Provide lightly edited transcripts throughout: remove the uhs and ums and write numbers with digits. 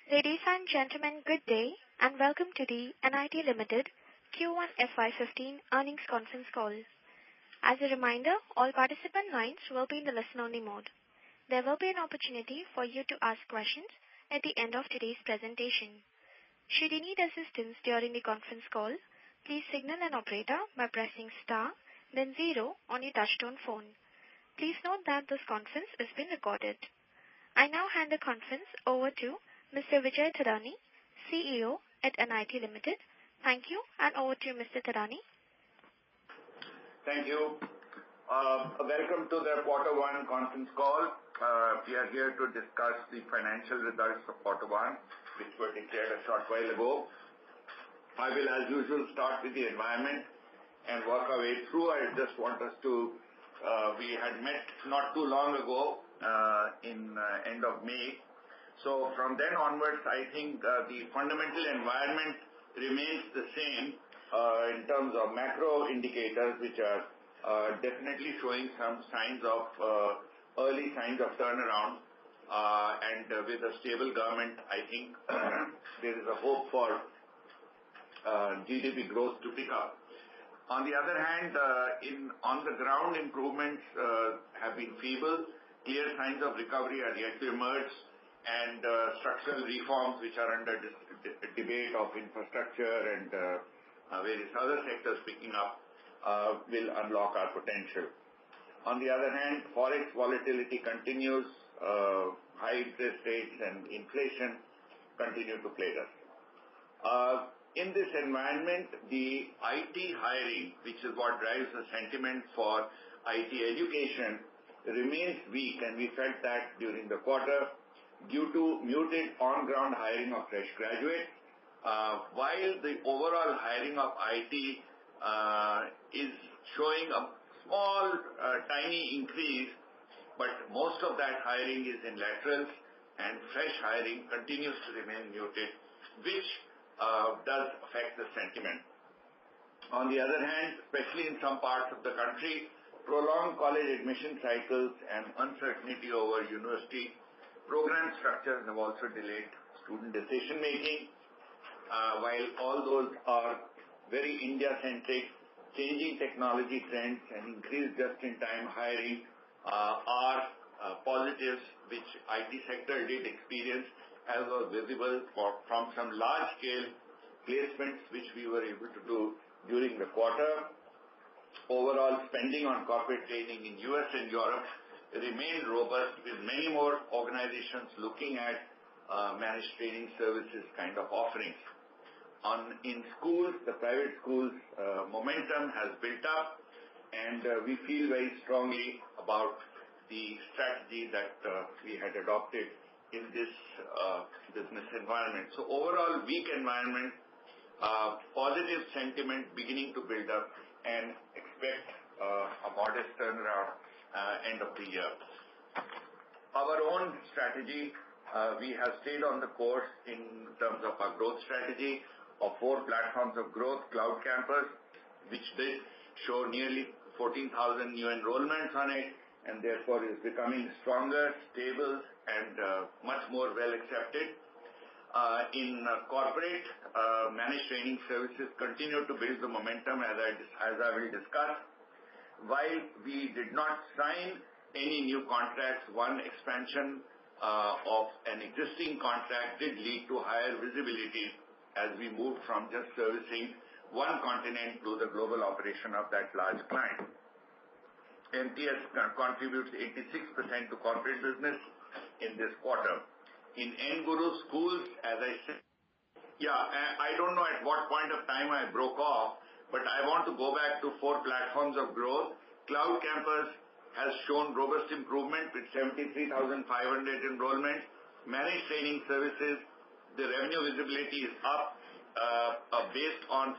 Ladies and gentlemen, good day, and welcome to the NIT Limited Q1 FY15 earnings conference call. As a reminder, all participant lines will be in the listen-only mode. There will be an opportunity for you to ask questions at the end of today's presentation. Should you need assistance during the conference call, please signal an operator by pressing star, then 0 on your touchtone phone. Please note that this conference is being recorded. I now hand the conference over to Mr. Vijay Thadani, CEO at NIT Limited. Thank you, and over to you, Mr. Thadani. Thank you. Welcome to the Quarter 1 conference call. We are here to discuss the financial results of Quarter 1, which were declared a short while ago. I will, as usual, start with the environment and work our way through. I just want us to, we had met not too long ago in end of May. So from then onwards, I think the fundamental environment remains the same in terms of macro indicators, which are definitely showing some signs of early signs of turnaround. And with a stable government, I think there is a hope for GDP growth to pick up. On the other hand, on the ground, improvements have been feeble. Clear signs of recovery are yet to emerge, and structural reforms which are under debate of infrastructure and various other sectors picking up will unlock our potential. On the other hand, forex volatility continues, high interest rates and inflation continue to plague us. In this environment, the IT hiring, which is what drives the sentiment for IT education, remains weak, and we felt that during the quarter due to muted on-ground hiring of fresh graduates, while the overall hiring of IT is showing a small, tiny increase, but most of that hiring is in laterals, and fresh hiring continues to remain muted, which does affect the sentiment. On the other hand, especially in some parts of the country, prolonged college admission cycles and uncertainty over university program structures have also delayed student decision-making. While all those are very India-centric, changing technology trends and increased just-in-time hiring are positives which IT sector did experience, as was visible from some large-scale placements which we were able to do during the quarter. Overall spending on corporate training in US and Europe remained robust, with many more organizations looking at managed training services kind of offerings. In schools, the private schools, momentum has built up, and we feel very strongly about the strategy that we had adopted in this business environment. So overall, weak environment, positive sentiment beginning to build up, and expect a modest turnaround end of the year. Our own strategy, we have stayed on the course in terms of our growth strategy of 4 platforms of growth. Cloud Campus, which did show nearly 14,000 new enrollments on it, and therefore is becoming stronger, stable, and much more well accepted. In corporate, managed training services continue to build the momentum, as I will discuss. While we did not sign any new contracts, one expansion of an existing contract did lead to higher visibility as we moved from just servicing one continent to the global operation of that large client. MTS contributes 86% to corporate business in this quarter. In NGuru schools, as I said, I don't know at what point of time I broke off, but I want to go back to 4 platforms of growth. Cloud Campus has shown robust improvement with 73,500 enrollments. Managed training services, the revenue visibility is up based on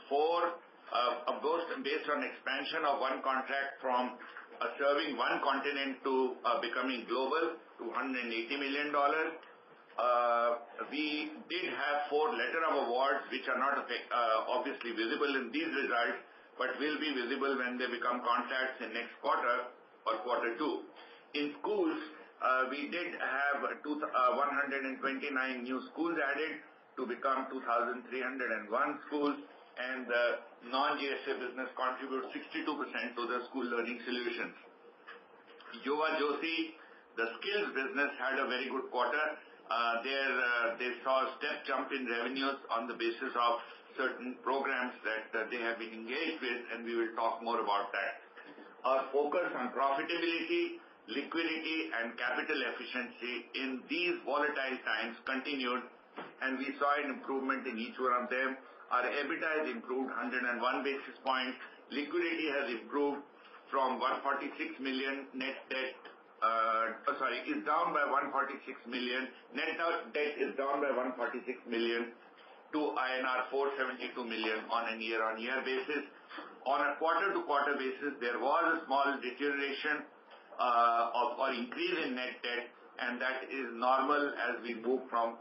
based on expansion of one contract from serving one continent to becoming global to $180 million. We did have 4 letter of awards which are not obviously visible in these results, but will be visible when they become contracts in next quarter or quarter 2. In schools, We did have 129 new schools added to become 2,301 schools, and the non-GSA business contributes 62% to the school learning solutions. Yuva Jyoti, the skills business, had a very good quarter. They saw a step jump in revenues on the basis of certain programs that they have been engaged with, and we will talk more about that. Our focus on profitability, liquidity, and capital efficiency in these volatile times continued, and we saw an improvement in each one of them. Our EBITDA has improved 101 basis points. Liquidity has improved from 146 million net debt. Is down by 146 million. Net debt is down by 146 million to INR 472 million on a year-on-year basis. On a quarter-to-quarter basis, there was a small deterioration or increase in net debt, and that is normal as we move from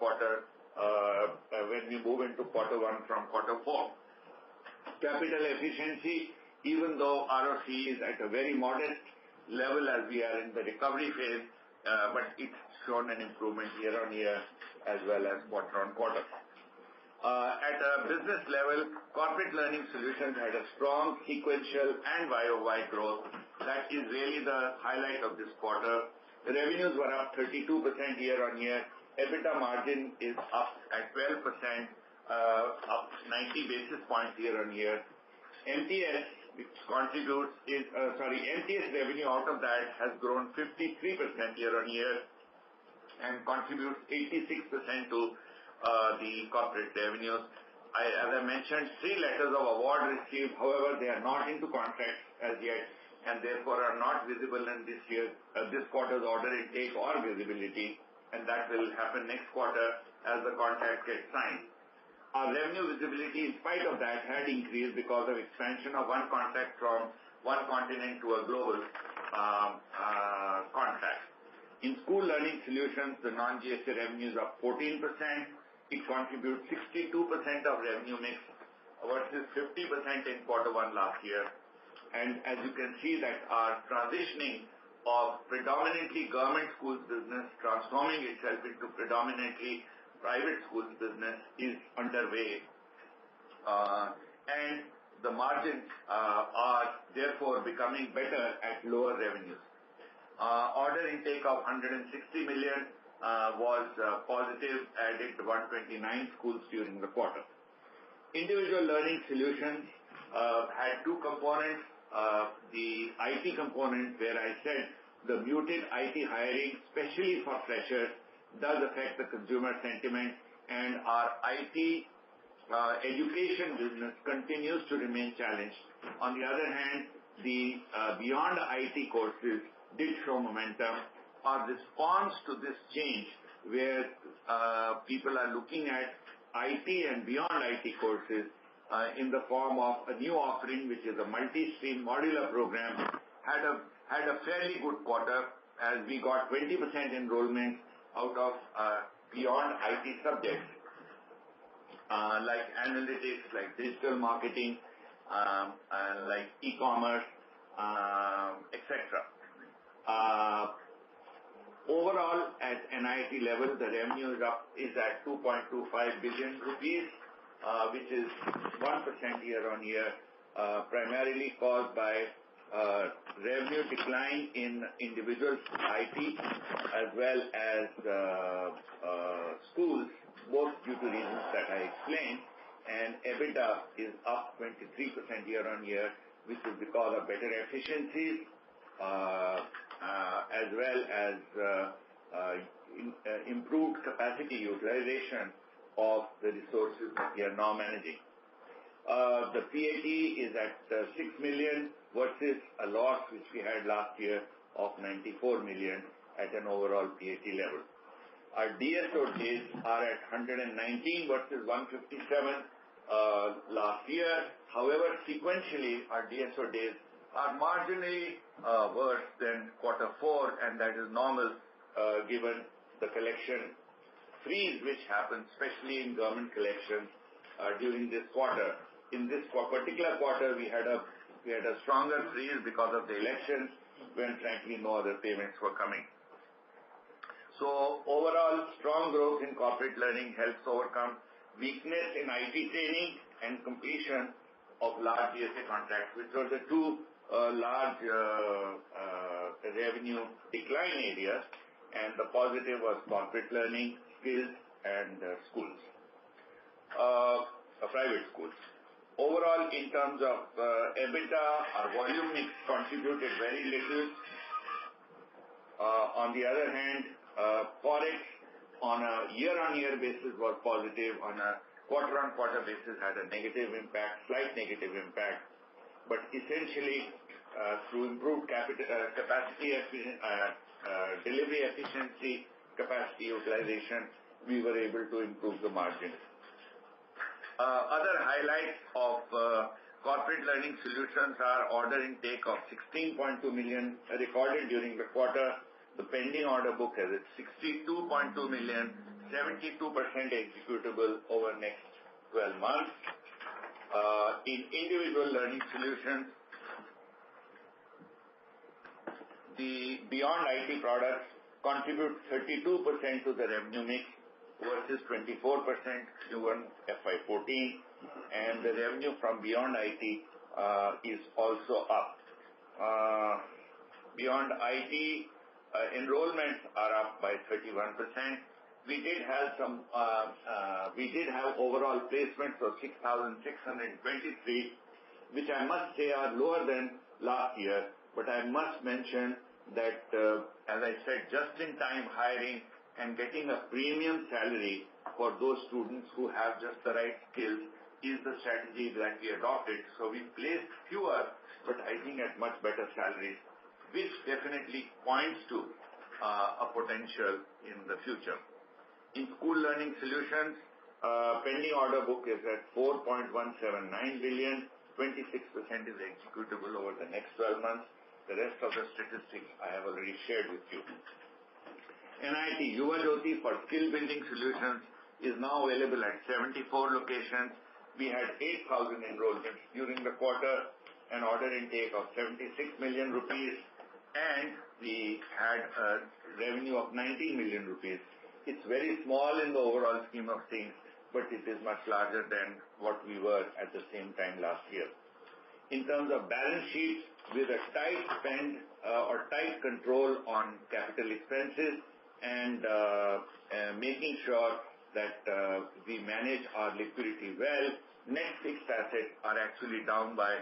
when we move into quarter one from quarter four. Capital efficiency, even though ROC is at a very modest level as we are in the recovery phase, but it's shown an improvement year-on-year as well as quarter-on-quarter. At a business level, corporate learning solutions had a strong sequential and YOY growth. That is really the highlight of this quarter. The revenues were up 32% year-on-year. EBITDA margin is up at 12%, up 90 basis points year-on-year. MTS, which contributes, MTS revenue out of that has grown 53% year-on-year and contributes 86% to the corporate revenues. As I mentioned, 3 letters of award received. However, they are not into contracts as yet, and therefore are not visible in this quarter's order intake or visibility, and that will happen next quarter as the contract gets signed. Our revenue visibility, in spite of that, had increased because of expansion of one contract from one continent to a global contract. In school learning solutions, the non-GSA revenues are 14%. It contributes 62% of revenue mix versus 50% in quarter one last year. And as you can see that our transitioning of predominantly government schools business transforming itself into predominantly private schools business is underway, and the margins are therefore becoming better at lower revenues. Order intake of 160 million was positive, added 129 schools during the quarter. Individual learning solutions had 2 components. The IT component, where I said the muted IT hiring, especially for freshers, does affect the consumer sentiment, and our IT education business continues to remain challenged. On the other hand, the beyond IT courses did show momentum. Our response to this change, where people are looking at IT and beyond IT courses in the form of a new offering, which is a multi-stream modular program, had a fairly good quarter as we got 20% enrollment out of beyond IT subjects like analytics, like digital marketing, like e-commerce, etc. Overall, at NIIT level, the revenue is at 2.25 billion rupees, which is 1% year-on-year, primarily caused by revenue decline in individual IT as well as schools, both due to reasons that I explained, and EBITDA is up 23% year-on-year, which is because of better efficiencies as well as improved capacity utilization of the resources that we are now managing. The PAT is at 6 million versus a loss which we had last year of 94 million at an overall PAT level. Our DSO days are at 119 versus 157 last year. However, sequentially, our DSO days are marginally worse than quarter 4, and that is normal given the collection freeze which happened, especially in government collections during this quarter. In this particular quarter, we had a stronger freeze because of the elections when, frankly, no other payments were coming. So overall, strong growth in corporate learning helps overcome weakness in IT training and completion of large DSA contracts, which were the two large revenue decline areas, and the positive was corporate learning, skills, and schools, private schools. Overall, in terms of EBITDA, our volume mix contributed very little. On the other hand, Forex on a year-on-year basis was positive. On a quarter-on-quarter basis had a negative impact, slight negative impact. But essentially, through improved capacity delivery efficiency, capacity utilization, we were able to improve the margins. Other highlights of corporate learning solutions are order intake of 16.2 million recorded during the quarter. The pending order book is at 62.2 million, 72% executable over next 12 months. In individual learning solutions, the beyond IT products contribute 32% to the revenue mix versus 24% Q1 FY14, and the revenue from beyond IT is also up. Beyond IT, enrollments are up by 31%. We did have overall placements of 6,623, which I must say are lower than last year, but I must mention that, as I said, just-in-time hiring and getting a premium salary for those students who have just the right skills is the strategy that we adopted. So we placed fewer, but I think at much better salaries, which definitely points to a potential in the future. In school learning solutions, pending order book is at 4.179 billion, 26% is executable over the next 12 months. The rest of the statistics I have already shared with you. NIT Yuva Jyoti for skill building solutions is now available at 74 locations. We had 8,000 enrollments during the quarter, an order intake of 76 million rupees, and we had a revenue of 19 million rupees. It's very small in the overall scheme of things, but it is much larger than what we were at the same time last year. In terms of balance sheets, with a tight spend or tight control on capital expenses and making sure that we manage our liquidity well, net fixed assets are actually down by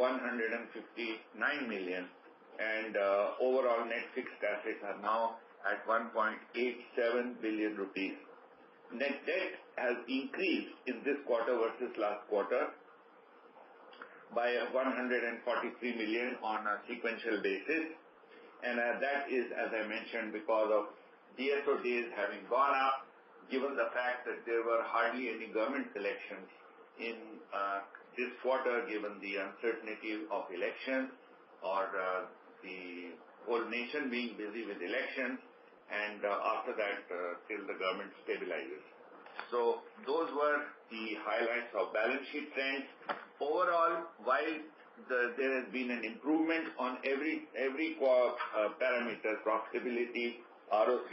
159 million, and overall net fixed assets are now at 1.87 billion rupees. Net debt has increased in this quarter versus last quarter by 143 million on a sequential basis, and that is, as I mentioned, because of DSO days having gone up, given the fact that there were hardly any government elections in this quarter, given the uncertainty of elections or the whole nation being busy with elections, and after that, till the government stabilizes. So those were the highlights of balance sheet trends. Overall, while there has been an improvement on every parameter, profitability, ROC,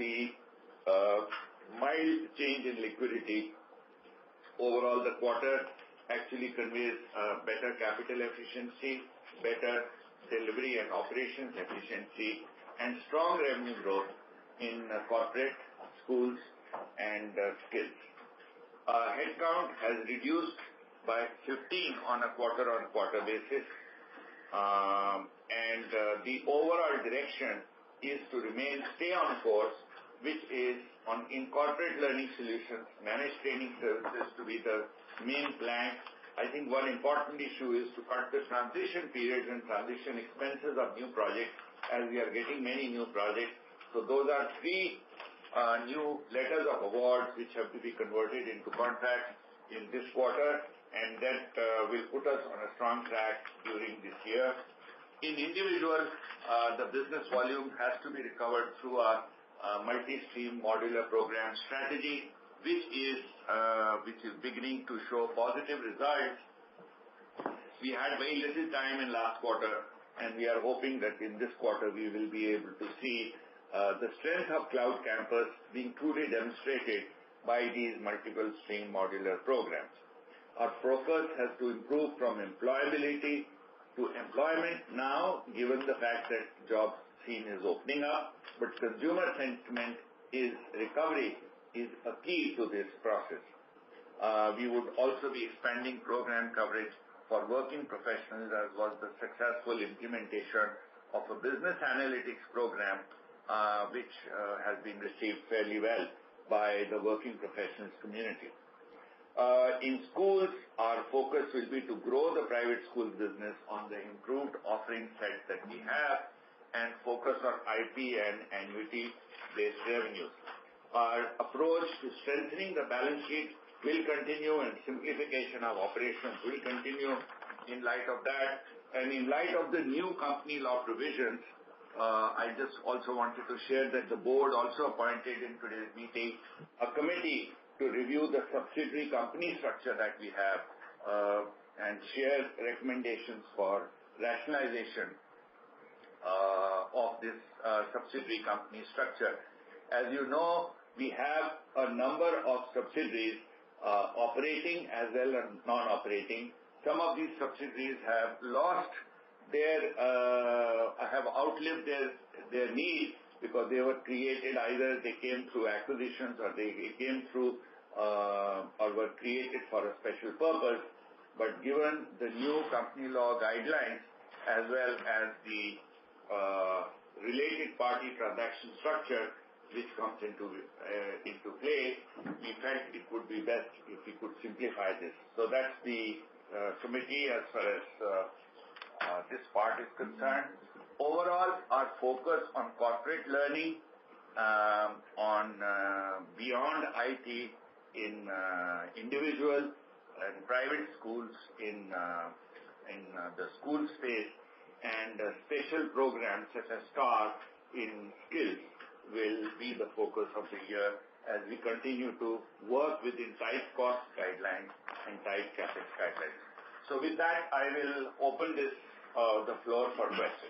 mild change in liquidity, overall the quarter actually conveys better capital efficiency, better delivery and operations efficiency, and strong revenue growth in corporate, schools, and skills. Headcount has reduced by 15 on a quarter-on-quarter basis, and the overall direction is to stay on course, which is in corporate learning solutions, managed training services to be the main plank. I think one important issue is to cut the transition periods and transition expenses of new projects, as we are getting many new projects. So those are 3 new letters of awards which have to be converted into contracts in this quarter, and that will put us on a strong track during this year. In individual, the business volume has to be recovered through our multi-stream modular program strategy, which is beginning to show positive results. We had very little time in last quarter, and we are hoping that in this quarter we will be able to see the strength of Cloud Campus being truly demonstrated by these multiple stream modular programs. Our focus has to improve from employability to employment now, given the fact that job scene is opening up, but consumer sentiment recovery is a key to this process. We would also be expanding program coverage for working professionals, as was the successful implementation of a business analytics program, which has been received fairly well by the working professionals community. In schools, our focus will be to grow the private school business on the improved offering set that we have and focus on IP and annuity-based revenues. Our approach to strengthening the balance sheet will continue and simplification of operations will continue in light of that. And in light of the new company law provisions, I just also wanted to share that the board also appointed in today's meeting a committee to review the subsidiary company structure that we have and share recommendations for rationalization of this subsidiary company structure. As you know, we have a number of subsidiaries operating as well as non-operating. Some of these subsidiaries have have outlived their need because they were created, either they came through acquisitions or they came through or were created for a special purpose. But given the new company law guidelines as well as the related party transaction structure which comes into play, we felt it would be best if we could simplify this. So that's the committee as far as this part is concerned. Overall, our focus on corporate learning, on beyond IT in individual and private schools in the school space, and special programs such as STAR in skills will be the focus of the year as we continue to work within tight cost guidelines and tight CapEx guidelines. So with that, I will open the floor for questions.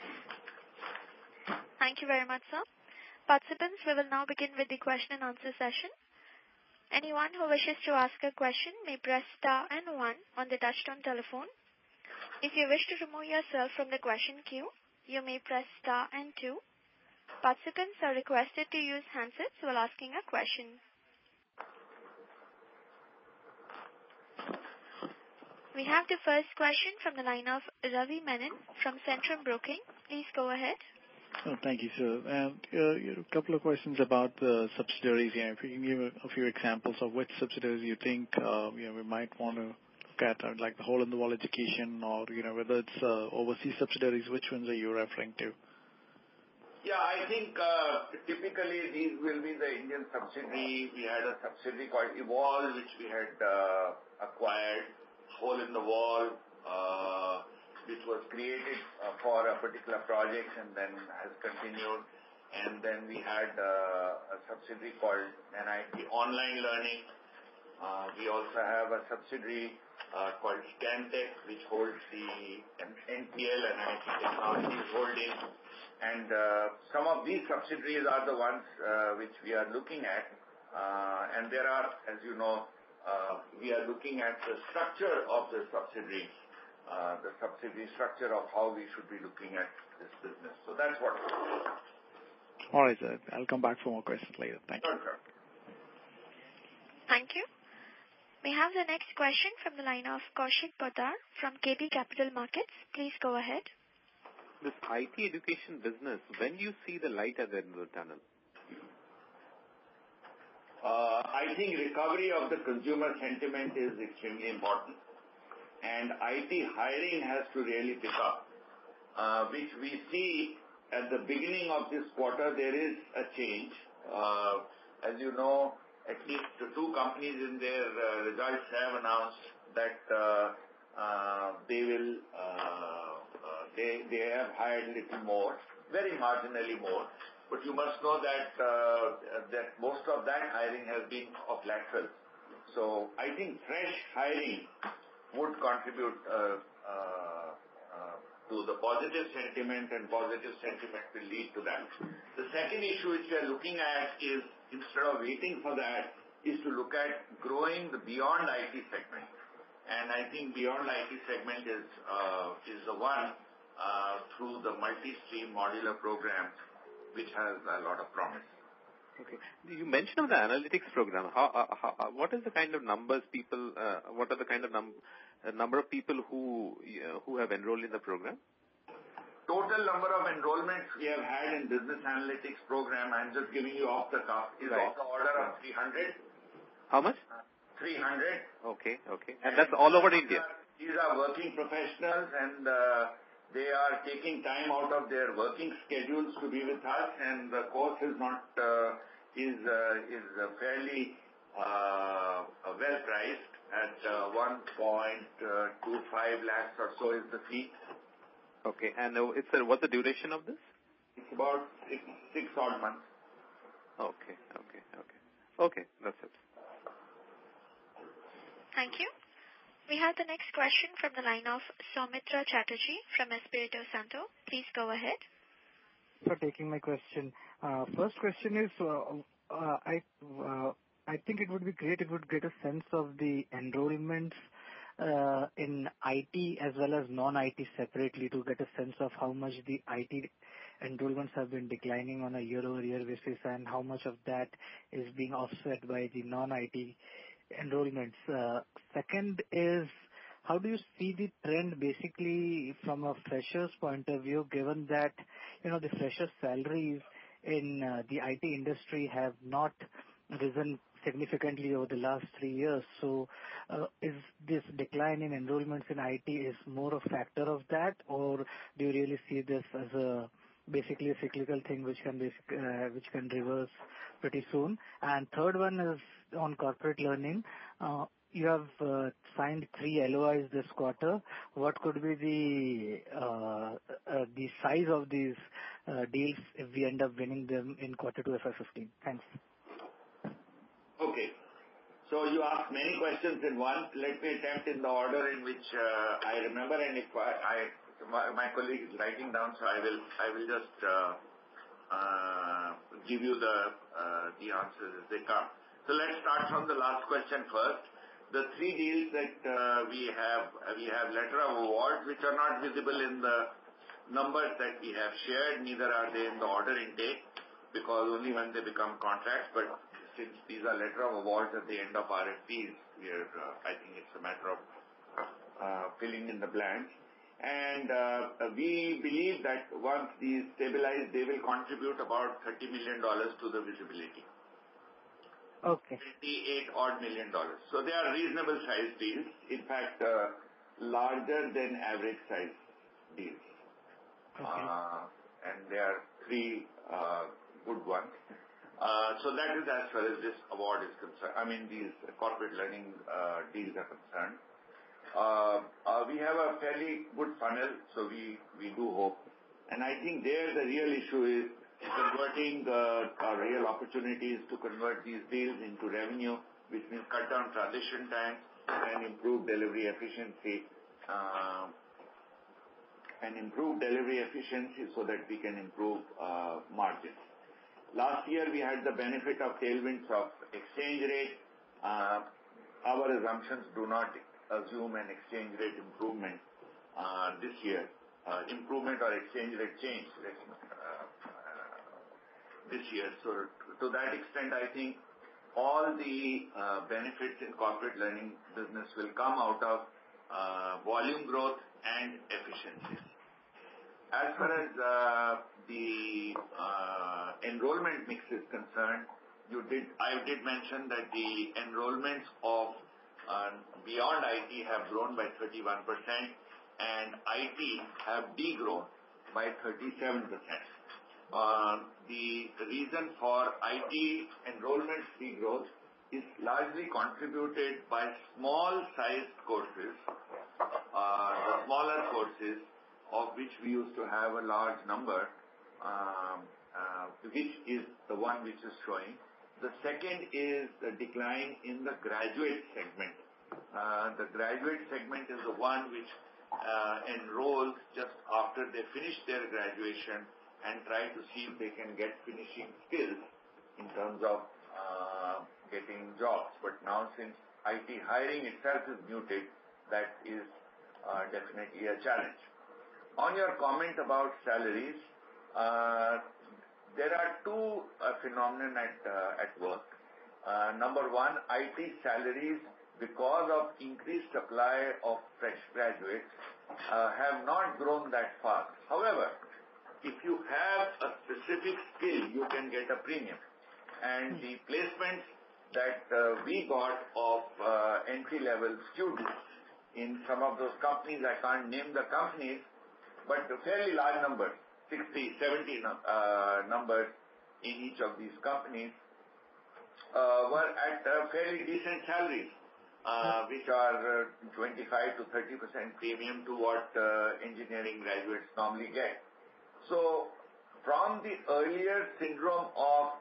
Thank you very much, sir. Participants, we will now begin with the question and answer session. Anyone who wishes to ask a question may press star and 1 on the touchtone telephone. If you wish to remove yourself from the question queue, you may press star and 2. Participants are requested to use handsets while asking a question. We have the first question from the line of Ravi Menon from Centrum Broking. Please go ahead. Thank you, sir. A couple of questions about the subsidiaries here. If you can give a few examples of which subsidiaries you think we might want to look at, like the hole-in-the-wall education, or whether it's overseas subsidiaries, which ones are you referring to? Yeah, I think typically these will be the Indian subsidiary. We had a subsidiary called Evolve, which we had acquired. Hole-in-the-wall, which was created for a particular project and then has continued. And then we had a subsidiary called NIT Online Learning. We also have a subsidiary called Scantech, which holds the NPL and NIT Technologies holding. And some of these subsidiaries are the ones which we are looking at. And there are, as you know, we are looking at the structure of the subsidiary structure of how we should be looking at this business. So that's what. All right, sir. I'll come back for more questions later. Thank you. Sure. Thank you. We have the next question from the line of Kaushik Poddar from KB Capital Markets. Please go ahead. This IT education business, when do you see the light at the end of the tunnel? I think recovery of the consumer sentiment is extremely important, and IT hiring has to really pick up, which we see at the beginning of this quarter. There is a change. As you know, at least the two companies in their results have announced that they have hired a little more, very marginally more. But you must know that that most of that hiring has been of lateral. So I think fresh hiring would contribute to the positive sentiment, and positive sentiment will lead to that. The second issue which we are looking at is, instead of waiting for that, is to look at growing the beyond IT segment. And I think beyond IT segment is the one through the multi-stream modular program, which has a lot of promise. Okay. You mentioned of the analytics program. What is the kind of numbers people? What are the kind of number of people who have enrolled in the program? Total number of enrollments we have had in business analytics program, I'm just giving you off the cuff, is Right. of the order of 300. How much? 300. Okay. And that's all over India? These are working professionals, and they are taking time out of their working schedules to be with us, and the course is not is fairly well priced at 1.25 lakhs or so is the fee. Okay. And what's the duration of this? It's about six odd months. Okay. That's it. Thank you. We have the next question from the line of Soumitra Chatterjee from Espirito Santo. Please go ahead. For taking my question. First question is, I think it would be great if we would get a sense of the enrollments in IT as well as non-IT separately, to get a sense of how much the IT enrollments have been declining on a year-over-year basis and how much of that is being offset by the non-IT enrollments. Second is, how do you see the trend basically from a fresher's point of view, given that the fresher salaries in the IT industry have not risen significantly over the last 3 years? So is this decline in enrollments in IT is more a factor of that, or do you really see this as basically a cyclical thing which can reverse pretty soon? And third one is on corporate learning. You have signed 3 LOIs this quarter. What could be the size of these deals if we end up winning them in quarter 2 FY15? Thanks. Okay. So you asked many questions in one. Let me attempt in the order in which I remember, and if my colleague is writing down, so I will just give you the answers as they come. So let's start from the last question first. The 3 deals that we have letter of awards, which are not visible in the numbers that we have shared, neither are they in the order intake, because only when they become contracts. But since these are letter of awards at the end of RFPs, I think it's a matter of filling in the blanks. And we believe that once these stabilize, they will contribute about $30 million to the visibility. Okay. $28 million. So they are reasonable size deals. In fact, larger than average size deals. Okay. And there are 3 good ones. So that is as far as this award is concerned. I mean, these corporate learning deals are concerned. We have a fairly good funnel, so we do hope. And I think there the real issue is converting real opportunities to convert these deals into revenue, which means cut down transition times and improve delivery efficiency, so that we can improve margins. Last year we had the benefit of tailwinds of exchange rate. Our assumptions do not assume an exchange rate improvement this year. Improvement or exchange rate change this year. So to that extent, I think all the benefits in corporate learning business will come out of volume growth and efficiencies. As far as the enrollment mix is concerned, I did mention that the enrollments of beyond IT have grown by 31%, and IT have degrown by 37%. The reason for IT enrollment degrowth is largely contributed by small-sized courses, the smaller courses, of which we used to have a large number, which is the one which is showing. The second is the decline in the graduate segment. The graduate segment is the one which enrolls just after they finish their graduation and try to see if they can get finishing skills in terms of getting jobs. But now since IT hiring itself is muted, that is definitely a challenge. On your comment about salaries, there are two phenomena at work. Number one, IT salaries, because of increased supply of fresh graduates, have not grown that fast. However, if you have a specific skill, you can get a premium. And the placements that we got of entry-level students in some of those companies, I can't name the companies, but a fairly large number, 60, 70 numbers in each of these companies, were at fairly decent salaries, which are 25 to 30% premium to what engineering graduates normally get. So, from the earlier syndrome of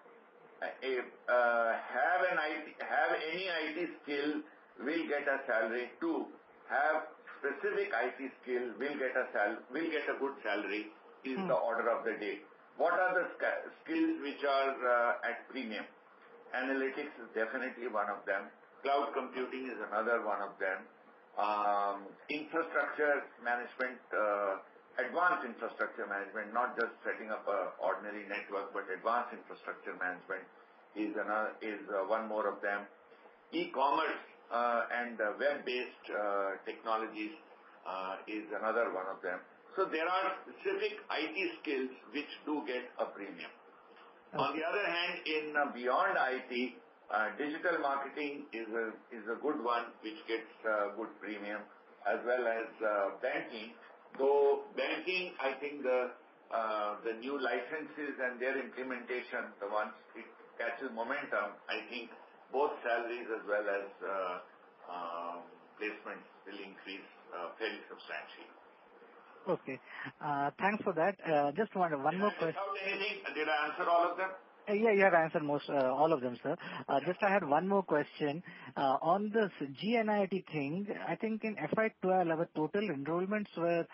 have any IT skill, will get a salary, to have specific IT skill, will get a good salary, is the order of the day. What are the skills which are at premium? Analytics is definitely one of them. Cloud computing is another one of them. Infrastructure management, advanced infrastructure management, not just setting up an ordinary network, but advanced infrastructure management is one more of them. E-commerce and web-based technologies is another one of them. So there are specific IT skills which do get a premium. Okay. On the other hand, in beyond IT, digital marketing is a good one which gets good premium, as well as banking. Though banking, I think the new licenses and their implementation, the ones it catches momentum, I think both salaries as well as placements will increase fairly substantially. Okay. Thanks for that. Just one more question. Without anything, did I answer all of them? Yeah, you have answered all of them, sir. Just I had one more question. On this GNIIT thing, I think in FY12 our total enrollments were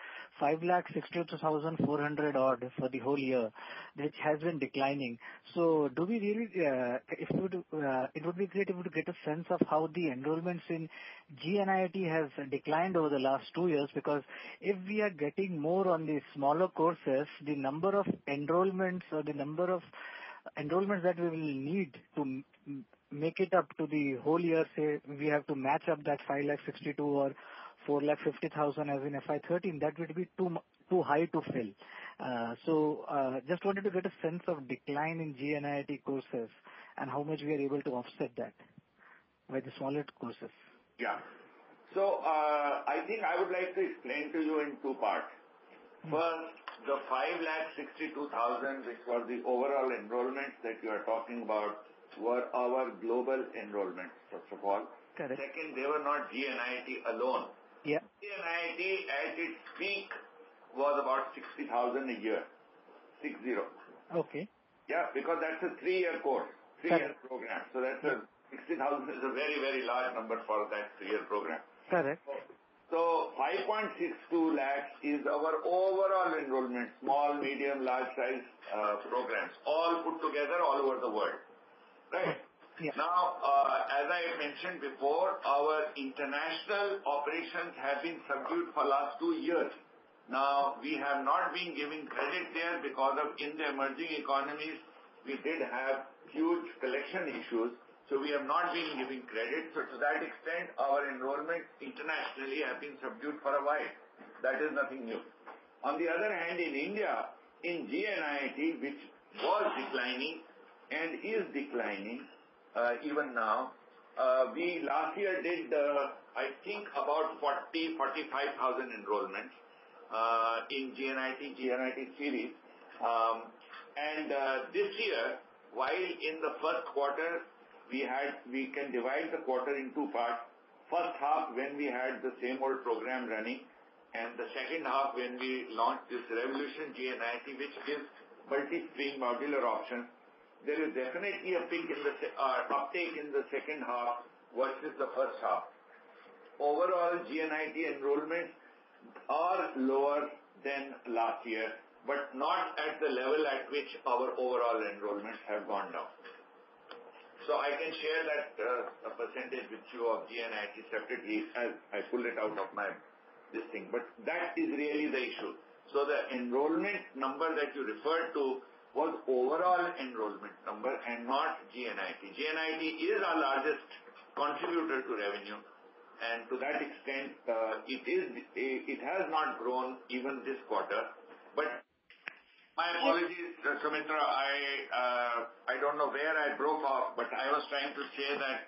5,62,400 odd for the whole year, which has been declining. So do we really, it would be great if we could get a sense of how the enrollments in GNIIT has declined over the last 2 years, because if we are getting more on the smaller courses, the number of enrollments or the number of enrollments that we will need to make it up to the whole year, say we have to match up that 5,62,000 or 4,50,000 as in FY13, that would be too high to fill. So just wanted to get a sense of decline in GNIIT courses and how much we are able to offset that by the smaller courses. Yeah. So I think I would like to explain to you in two parts. First, the 5,62,000, which was the overall enrollments that you are talking about, were our global enrollments, first of all. Correct. Second, they were not GNIIT alone. Yeah. GNIIT at its peak was about 60,000 a year. 60. Okay. Yeah, because that's a 3-year course, 3-year program. So that's 60,000 is a very, very large number for that 3-year program. Correct. So 5.62 lakhs is our overall enrollment, small, medium, large size programs, all put together all over the world. Right? Yeah. Now, as I mentioned before, our international operations have been subdued for last 2 years. Now, we have not been giving credit there because of in the emerging economies, we did have huge collection issues. So we have not been giving credit. So to that extent, our enrollments internationally have been subdued for a while. That is nothing new. On the other hand, in India, in GNIIT, which was declining and is declining even now, we last year did, I think, about 45,000 enrollments in GNIIT series. And this year, while in the first quarter, we can divide the quarter in two parts. First half when we had the same old program running, and the second half when we launched this Revolution GNIIT, which gives multi-stream modular options. There is definitely a peak in the uptake in the second half versus the first half. Overall, GNIIT enrollments or lower than last year, but not at the level at which our overall enrollments have gone down. So I can share that a percentage with you of GNIT separately as I pull it out of this thing. But that is really the issue. So the enrollment number that you referred to was overall enrollment number and not GNIT. GNIT is our largest contributor to revenue, and to that extent, it has not grown even this quarter. But my apologies, Sumitra. I don't know where I broke off, but I was trying to say that,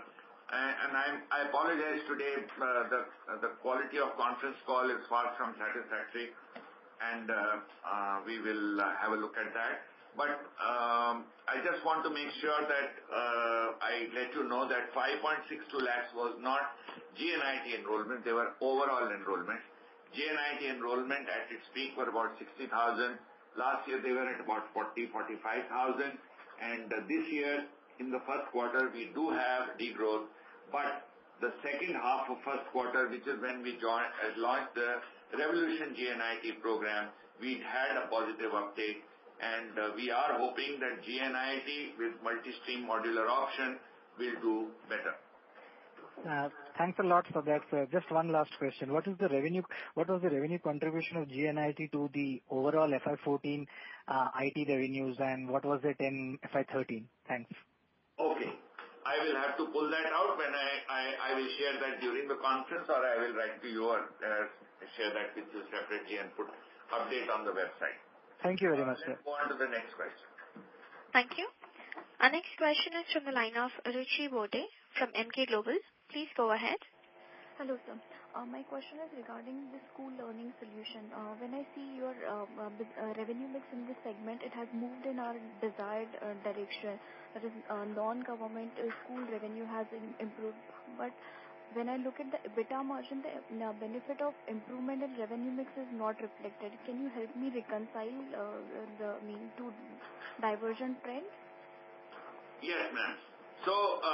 I apologize today. The quality of conference call is far from satisfactory, and we will have a look at that. But I just want to make sure that I let you know that 5.62 lakhs was not GNIT enrollment; they were overall enrollment. GNIT enrollment at its peak were about 60,000. Last year they were at about 45,000, and this year in the first quarter we do have degrowth, but the second half of first quarter, which is when we launched the Revolution GNIT program, we had a positive uptake, and we are hoping that GNIT with multi-stream modular option will do better. Thanks a lot for that, sir. Just one last question. What was the revenue contribution of GNIT to the overall FY14 IT revenues, and what was it in FY13? Thanks. Okay. I will have to pull that out when I will share that during the conference, or I will write to you or share that with you separately and put update on the website. Thank you very much, sir. Let's go on to the next question. Thank you. Our next question is from the line of Ruchi Bode from Emkay Global. Please go ahead. Hello, sir. My question is regarding the school learning solution. When I see your revenue mix in this segment, it has moved in our desired direction. That is, non-government school revenue has improved. But when I look at the EBITDA margin, the benefit of improvement in revenue mix is not reflected. Can you help me reconcile the two divergent trends? Yes, ma'am. So,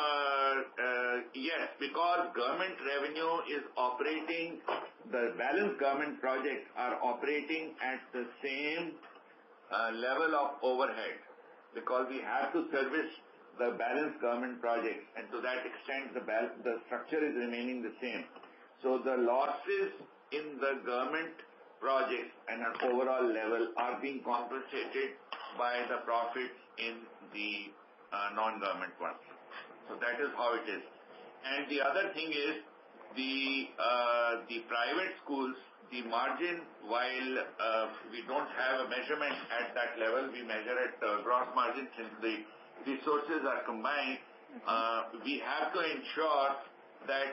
yes, because government revenue is operating, the balanced government projects are operating at the same level of overhead, because we have to service the balanced government projects, and to that extent the structure is remaining the same. So the losses in the government projects and at overall level are being compensated by the profits in the non-government ones. So that is how it is. And the other thing is the private schools, the margin, while we don't have a measurement at that level, we measure at gross margin since the resources are combined. We have to ensure that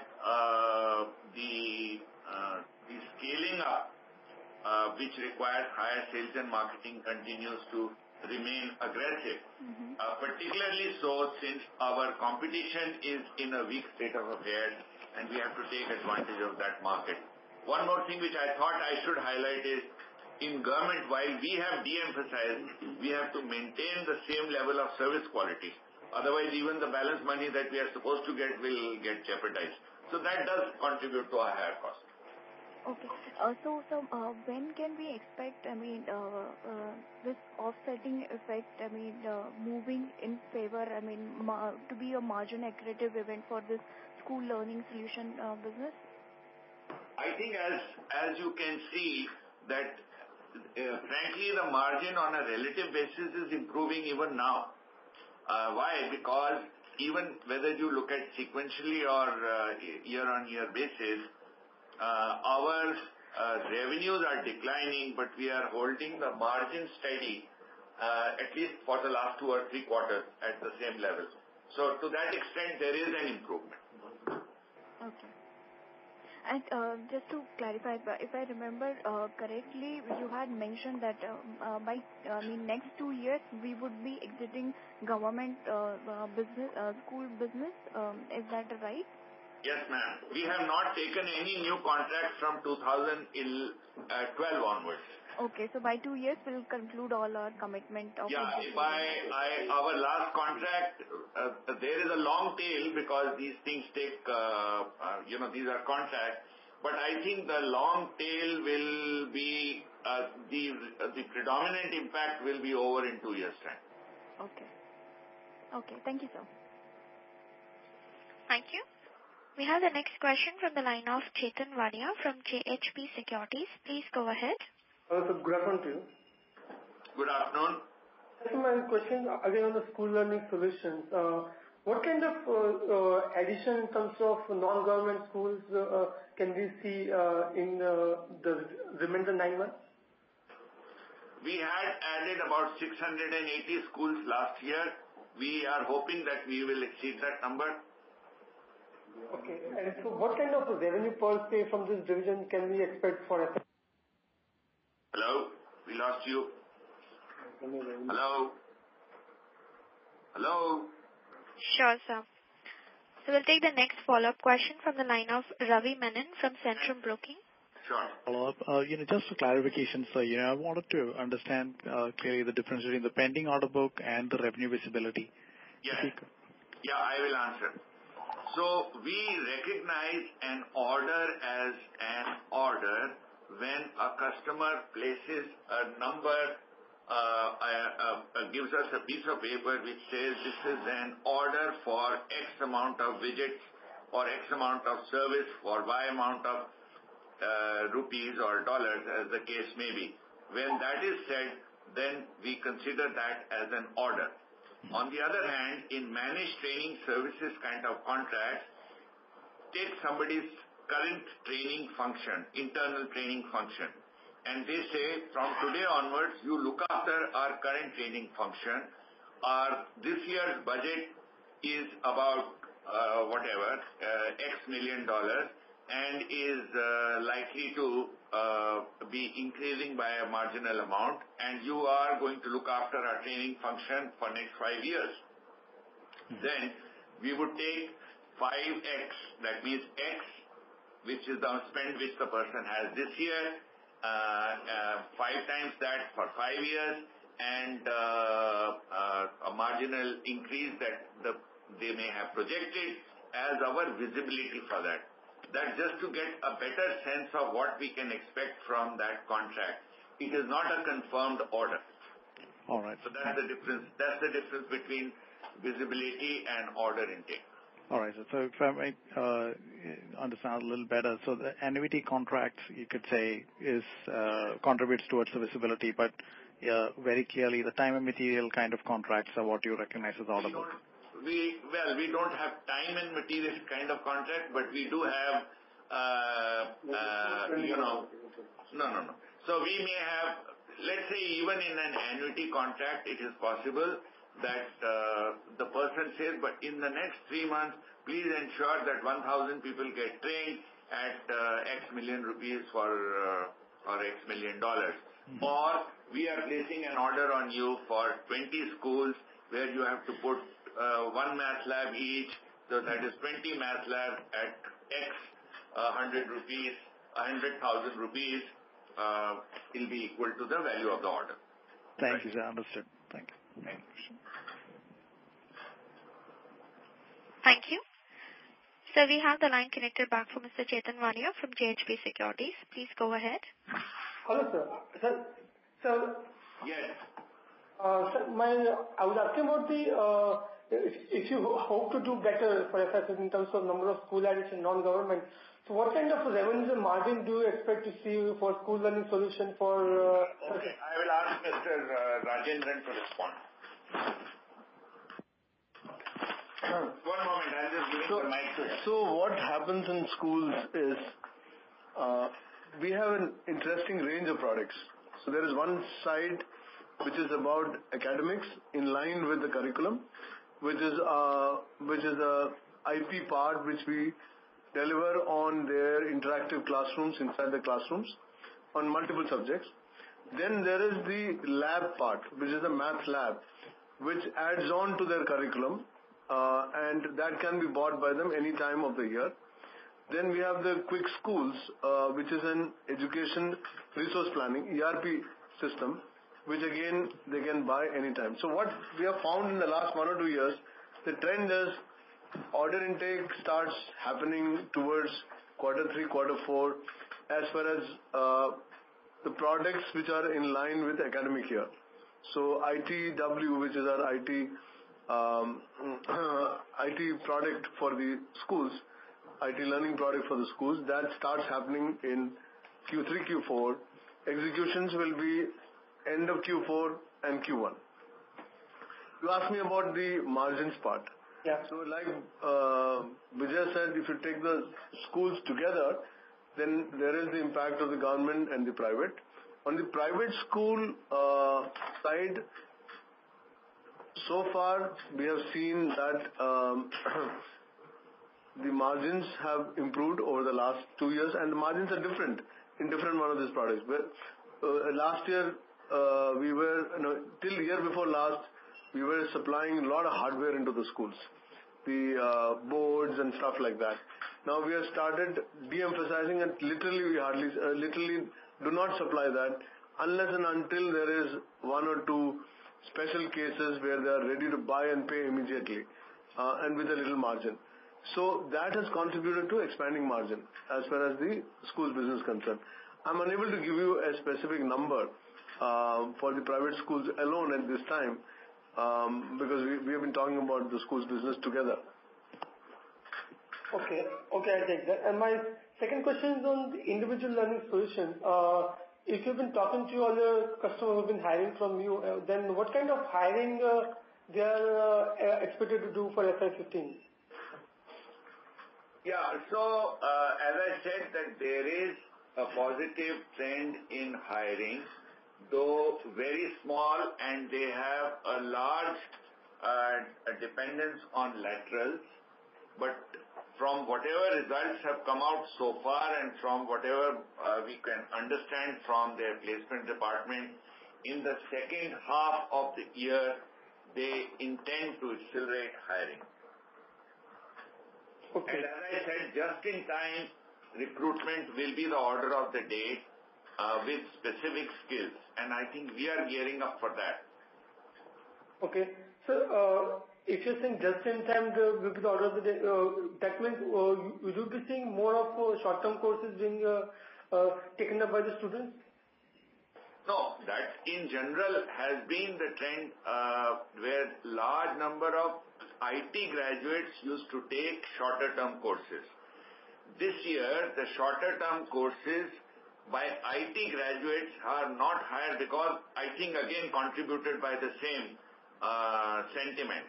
the scaling up, which requires higher sales and marketing, continues to remain aggressive, particularly so since our competition is in a weak state of affairs and we have to take advantage of that market. One more thing which I thought I should highlight is, in government, while we have de-emphasized, we have to maintain the same level of service quality. Otherwise, even the balance money that we are supposed to get will get jeopardized. So that does contribute to a higher cost. Okay. So when can we expect, this offsetting effect, moving in favor, to be a margin accretive event for this school learning solution business? I think as you can see that, frankly, the margin on a relative basis is improving even now. Why? Because even whether you look at sequentially or year-on-year basis, our revenues are declining, but we are holding the margin steady, at least for the last 2 or 3 quarters at the same level. So to that extent, there is an improvement. Okay. And just to clarify, if I remember correctly, you had mentioned that by next 2 years we would be exiting government business, school business. Is that right? Yes, ma'am. We have not taken any new contracts from 2012 onwards. Okay, so by 2 years we'll conclude all our commitment of... Yeah, our last contract, there is a long tail because these things take, these are contracts. But I think the long tail will be, the predominant impact will be over in 2 years' time. Okay. Okay. Thank you, sir. Thank you. We have the next question from the line of Chetan Wadia from JHP Securities. Please go ahead. So good afternoon to you. Good afternoon. So my question again on the school learning solutions. What kind of addition in terms of non-government schools can we see in the remainder 9 months? We had added about 680 schools last year. We are hoping that we will exceed that number. Okay. And so what kind of revenue per se from this division can we expect for FY? Hello? We lost you. Hello? Hello? Sure, sir. So we'll take the next follow-up question from the line of Ravi Menon from Centrum Broking. Sure. Follow-up. Just for clarification, sir, I wanted to understand clearly the difference between the pending order book and the revenue visibility. Yes. Yeah, I will answer. So we recognize an order as an order when a customer places a number, gives us a piece of paper which says this is an order for X amount of widgets or X amount of service for Y amount of rupees or dollars, as the case may be. When that is said, then we consider that as an order. On the other hand, in managed training services kind of contracts, take somebody's current training function, internal training function, and they say, from today onwards, you look after our current training function. This year's budget is about X million dollars and is likely to be increasing by a marginal amount, and you are going to look after our training function for next 5 years. Then we would take 5X, that means X, which is the spend which the person has this year, 5 times that for 5 years, and a marginal increase that they may have projected as our visibility for that. That's just to get a better sense of what we can expect from that contract. It is not a confirmed order. All right. So that's the difference. That's the difference between visibility and order intake. All right. So if I might understand a little better, so the annuity contract, you could say, is contributes towards the visibility, but very clearly the time and material kind of contracts are what you recognize as order book. We don't have time and material kind of contract, but we do have, No. So we may have, let's say even in an annuity contract, it is possible that the person says, but in the next 3 months, please ensure that 1,000 people get trained at X million rupees or X million dollars. Mm-hmm. Or we are placing an order on you for 20 schools where you have to put 1 math lab each, so that is 20 math labs at X 100,000 rupees will be equal to the value of the order. Thank you, sir. Understood. Thank you. Thank you. So we have the line connected back for Mr. Chetan Wadia from JHP Securities. Please go ahead. Hello, sir. Sir. Yes. Sir, I was asking about if you hope to do better for FSS in terms of number of school addition non-government. So what kind of revenue and margin do you expect to see for school learning solution for... Okay, I will ask Mr. Rajendran to respond. One moment, I'll just give the mic to him. So what happens in schools is we have an interesting range of products. So there is one side which is about academics in line with the curriculum, which is a IP part which we deliver on their interactive classrooms inside the classrooms on multiple subjects. Then there is the lab part, which is a math lab, which adds on to their curriculum, and that can be bought by them any time of the year. Then we have the Quick Schools, which is an education resource planning, ERP system, which again they can buy anytime. So what we have found in the last 1 or 2 years, the trend is order intake starts happening towards quarter 3, quarter 4, as far as the products which are in line with academic year. So ITW, which is our IT product for the schools, IT learning product for the schools, that starts happening in Q3, Q4. Executions will be end of Q4 and Q1. You asked me about the margins part. Yeah. So like Vijay said, if you take the schools together, then there is the impact of the government and the private. On the private school side, so far we have seen that the margins have improved over the last 2 years, and the margins are different in different one of these products. But last year, we were, till year before last, we were supplying a lot of hardware into the schools, the boards and stuff like that. Now we have started de-emphasizing, and literally we literally do not supply that unless and until there is 1 or 2 special cases where they are ready to buy and pay immediately, and with a little margin. So that has contributed to expanding margin as far as the schools business is concerned. I'm unable to give you a specific number for the private schools alone at this time, because we have been talking about the schools business together. Okay, I take that. And my second question is on the individual learning solution. If you've been talking to all the customers who've been hiring from you, then what kind of hiring they are expected to do for FY15? Yeah, so as I said that there is a positive trend in hiring, though very small, and they have a large dependence on laterals. But from whatever results have come out so far and from whatever we can understand from their placement department, in the second half of the year, they intend to accelerate hiring. Okay. And as I said, just in time recruitment will be the order of the day with specific skills, and I think we are gearing up for that. Okay. So, if you're saying just in time will be the order of the day, that means you will be seeing more of short-term courses being taken up by the students? No, that in general has been the trend where large number of IT graduates used to take shorter term courses. This year, the shorter term courses by IT graduates are not higher because I think again contributed by the same sentiment.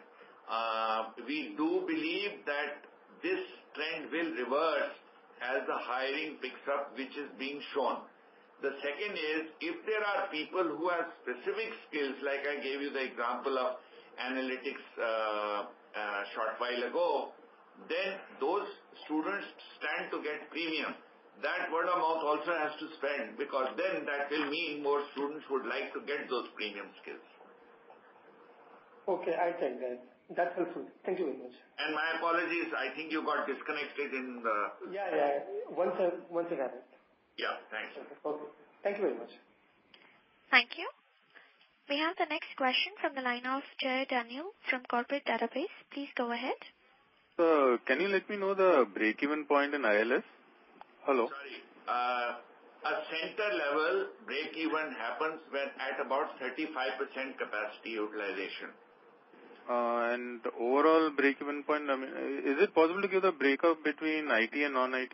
We do believe that this trend will reverse as the hiring picks up, which is being shown. The second is, if there are people who have specific skills, like I gave you the example of analytics short while ago, then those students stand to get premium. That word of mouth also has to spend, because then that will mean more students would like to get those premium skills. Okay, I take that. That's helpful. Thank you very much. And my apologies, I think you got disconnected in the... Yeah. Once it happened. Yeah, thanks. Okay. Thank you very much. Thank you. We have the next question from the line of Jay Daniel from Corporate Database. Please go ahead. Can you let me know the break-even point in ILS? Hello? Sorry. A center level break-even happens when at about 35% capacity utilization. And the overall break-even point, I mean, is it possible to give the breakup between IT and non-IT?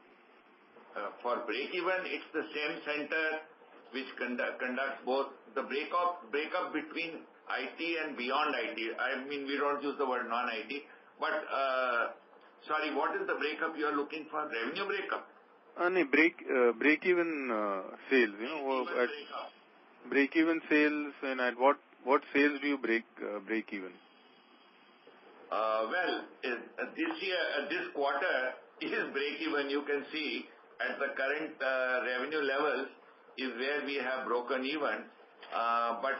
For break-even, it's the same center which conducts both. The breakup between IT and beyond IT. I mean, we don't use the word non-IT. But, sorry, what is the breakup you are looking for? Revenue breakup? Break-even sales, break-even sales, and at what sales do you break even? Well, this quarter is break-even. You can see at the current revenue levels is where we have broken even. But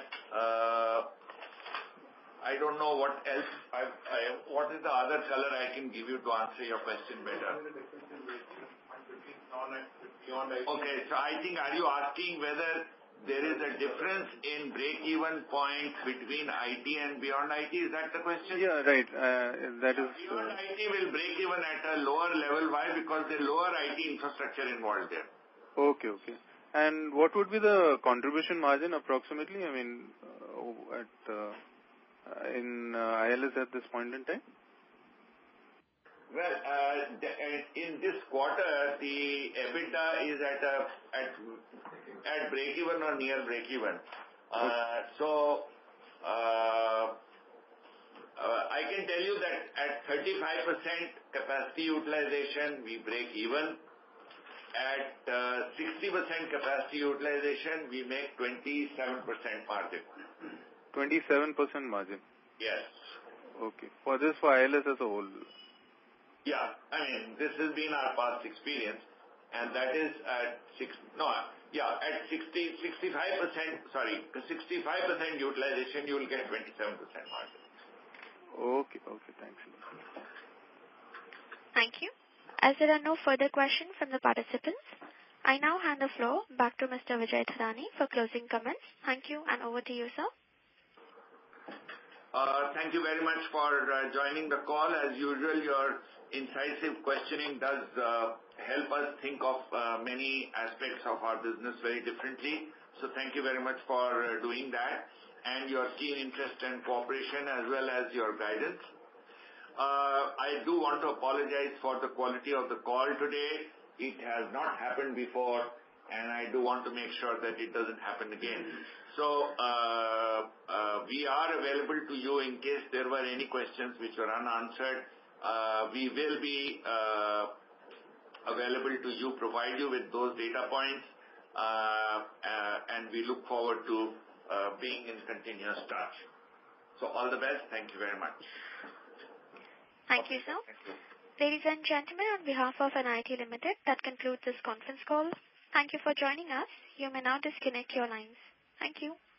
I don't know what else. What is the other color I can give you to answer your question better? Okay, so I think, are you asking whether there is a difference in break-even points between IT and beyond IT. Is that the question? Yeah, right. That is. Beyond IT will break even at a lower level. Why? Because there's lower IT infrastructure involved there. Okay. And what would be the contribution margin approximately? I mean, in ILS at this point in time? Well, in this quarter, the EBITDA is at break-even or near break-even. So, I can tell you that at 35% capacity utilization, we break even. At 60% capacity utilization, we make 27% margin. 27% margin? Yes. Okay. For ILS as a whole? Yeah. I mean, this has been our past experience, and that is at 65% utilization, you will get 27% margin. Okay, thanks. Thank you. As there are no further questions from the participants, I now hand the floor back to Mr. Vijay Thadani for closing comments. Thank you, and over to you, sir. Thank you very much for joining the call. As usual, your incisive questioning does help us think of many aspects of our business very differently. So thank you very much for doing that, and your keen interest and cooperation as well as your guidance. I do want to apologize for the quality of the call today. It has not happened before, and I do want to make sure that it doesn't happen again. So, we are available to you in case there were any questions which were unanswered. We will be available to you, provide you with those data points, and we look forward to being in continuous touch. So all the best. Thank you very much. Thank you, sir. Thank you. Ladies and gentlemen, on behalf of NIT Limited, that concludes this conference call. Thank you for joining us. You may now disconnect your lines. Thank you.